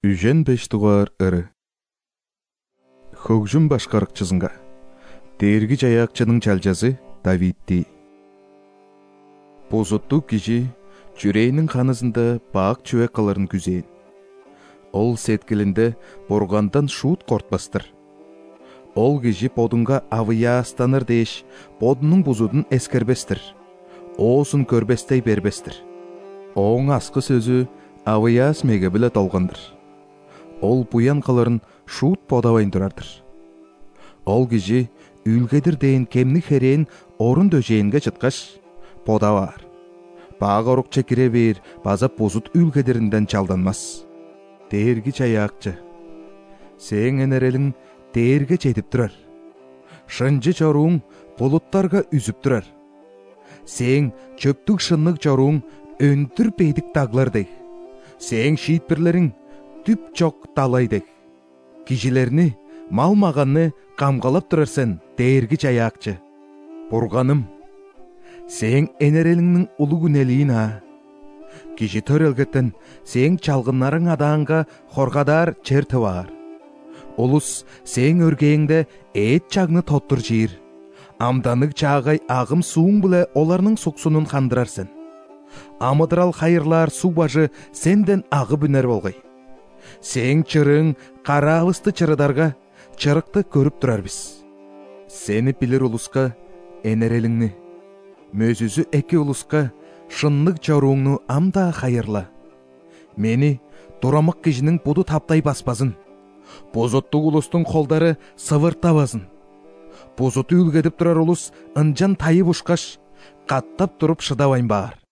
Үжен бештугар ыры. Хөгжүн башкарыкчысынга. Дээрги жаякчының чалжасы Давидти. Бозотту киши чүрейнин ханысында баак чүвек каларын күзейин. Ол сеткилинде боргандан шуут кортпастыр. Ол киши бодунга авыяастаныр деш, бодунун бузудун эскербестир. Оосун көрбестей бербестир. Оң аскы сөзү авыяас меге биле толгондыр. Ол буян каларын шуут подабайн турардыр. Ол киши үлгедир дейин кемни херейин орун дөжейинге чыткаш, подабар. Баага орукча кире бер, база бузут үлгедиринден чалданмас. Дээрги чаякчы. Сең энерелиң дээрге жетип турар. Шынжы чоруң булуттарга үзүп турар. Сең чөптүк шыннык чоруң өндүр бейдик таглардей. Сең шиитпирлериң түп чок талайдек. Кишилерни, мал-маганны камгалап турарсен, дээрги чаякчы. Бурганым, сең энерелиңнин улуу күнелиин а. Киши төрөлгөттен сең чалгыннарың адаанга хоргадар черти бар. Улус сең өргейиңде эт чагны тоттур жиир. Амданык чаагай агым сууң биле оларның суксунун хандырарсен. Амыдырал хайырлар суу бажы сенден агып үнер болгай. Сең чырың карабысты чырыдарга чырыкты көрүп турарбыз. Сени билир улуска энерелиңни, мөзүзү эки улуска шыннык чорууңну амда хайырла. Мени турамык кишинин буду таптай баспазын. Бозоттук улустун колдары сывыртабазын. Бозоту үлгедип турар улус ынжан тайып ушкаш, каттап туруп шыдабайн баар.